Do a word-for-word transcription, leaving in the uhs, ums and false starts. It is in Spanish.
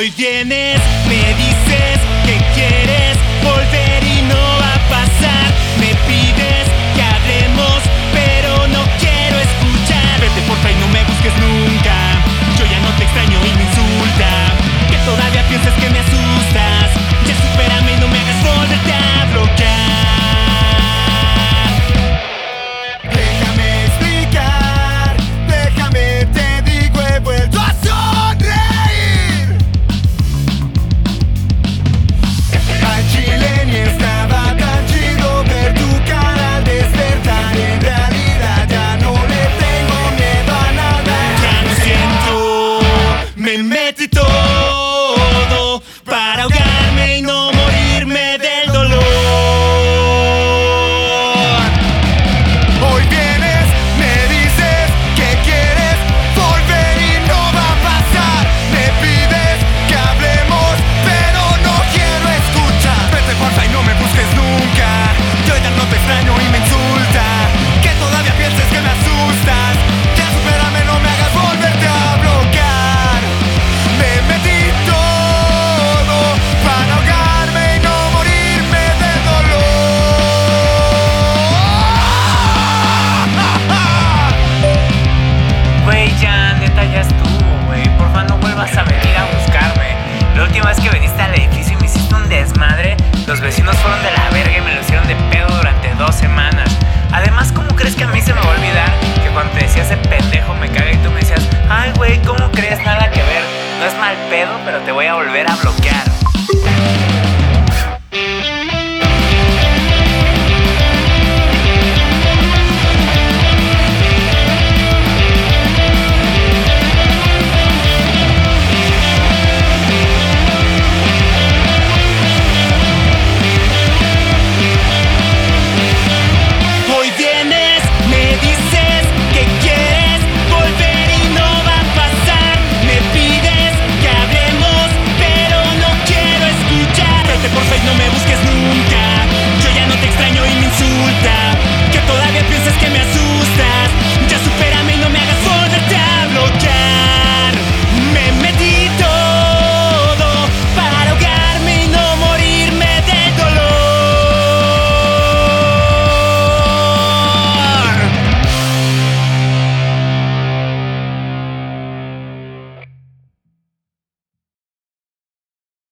Hoy vienes, me dices que quieres volver y no va a pasar. Me pides que hablemos, pero no quiero escuchar. Vete porfa y no me busques nunca. Yo ya no te extraño y me insulta que todavía piensas que me asustas. Ya supérame y no me hagas volverte a bloquear. Déjame explicar, déjame, te digo, he vuelto a sonreír. Al chile ni estaba tan chido ver tu cara al despertar. En realidad ya no le tengo miedo a nada. Ya no siento, me metí todo para ahogarme y no morirme del dolor. Hoy vienes, me dices que quieres volver y no va a pasar. Me pides que hablemos, pero no quiero escuchar. Vete porfa y no me busques nunca. Yo ya no te extraño y me insulta que todavía pienses que me asustas. Ya supérame, no me hagas volverte a bloquear. Me metí todo para ahogarme y no morirme de dolor. Güey, ya, neta, ya estuvo, güey. Porfa, no vuelvas a venir a buscarme. La última vez que viniste al edificio y me hiciste un desmadre, los vecinos fueron de la verga y me lo hicieron de pedo durante dos semanas. Además, ¿cómo crees que a mí se me va a olvidar que cuando te decía ese pendejo me caga y tú me decías, ay, güey, ¿cómo crees? Nada que ver. No es mal pedo, pero te voy a volver a bloquear.